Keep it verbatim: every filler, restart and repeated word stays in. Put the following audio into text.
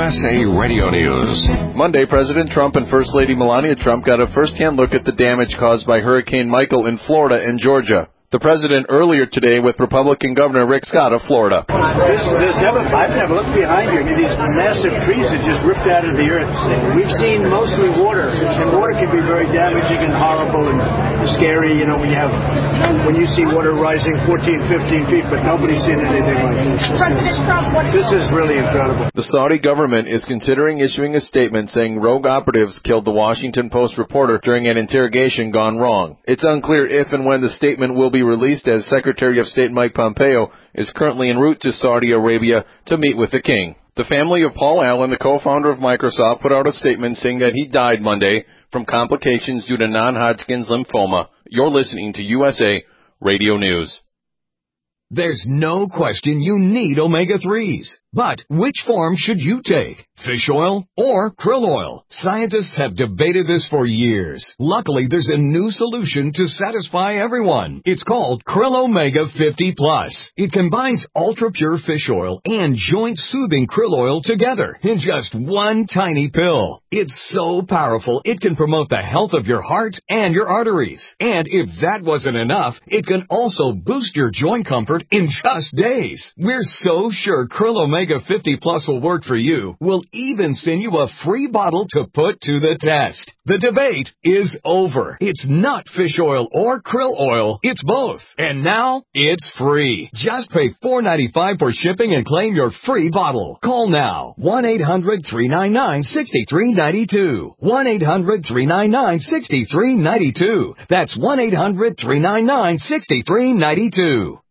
S A Radio News. Monday, President Trump and First Lady Melania Trump got a first-hand look at the damage caused by Hurricane Michael in Florida and Georgia. The president earlier today with Republican Governor Rick Scott of Florida. This, there's never, I've never looked behind you. I mean, these massive trees that just ripped out of the earth. We've seen mostly water, and water can be very damaging and horrible and scary. You know, when you have, when you see water rising fourteen, fifteen feet, but nobody's seen anything like this. President Trump, what This is really incredible. The Saudi government is considering issuing a statement saying rogue operatives killed the Washington Post reporter during an interrogation gone wrong. It's unclear if and when the statement will be released, as Secretary of State Mike Pompeo is currently en route to Saudi Arabia to meet with the king. The family of Paul Allen, the co-founder of Microsoft, put out a statement saying that he died Monday from complications due to non-Hodgkin's lymphoma. You're listening to U S A Radio News. There's no question you need omega threes. But which form should you take? Fish oil or krill oil? Scientists have debated this for years. Luckily, there's a new solution to satisfy everyone. It's called Krill Omega fifty plus. It combines ultra-pure fish oil and joint-soothing krill oil together in just one tiny pill. It's so powerful, it can promote the health of your heart and your arteries. And if that wasn't enough, it can also boost your joint comfort in just days. We're so sure Krill Omega fifty plus will work for you. We'll even send you a free bottle to put to the test. The debate is over. It's not fish oil or krill oil. It's both. And now it's free. Just pay four dollars and ninety-five cents for shipping and claim your free bottle. Call now. one eight hundred, three nine nine, six three nine two. one eight hundred, three nine nine, six three nine two. That's one eight hundred, three nine nine, six three nine two.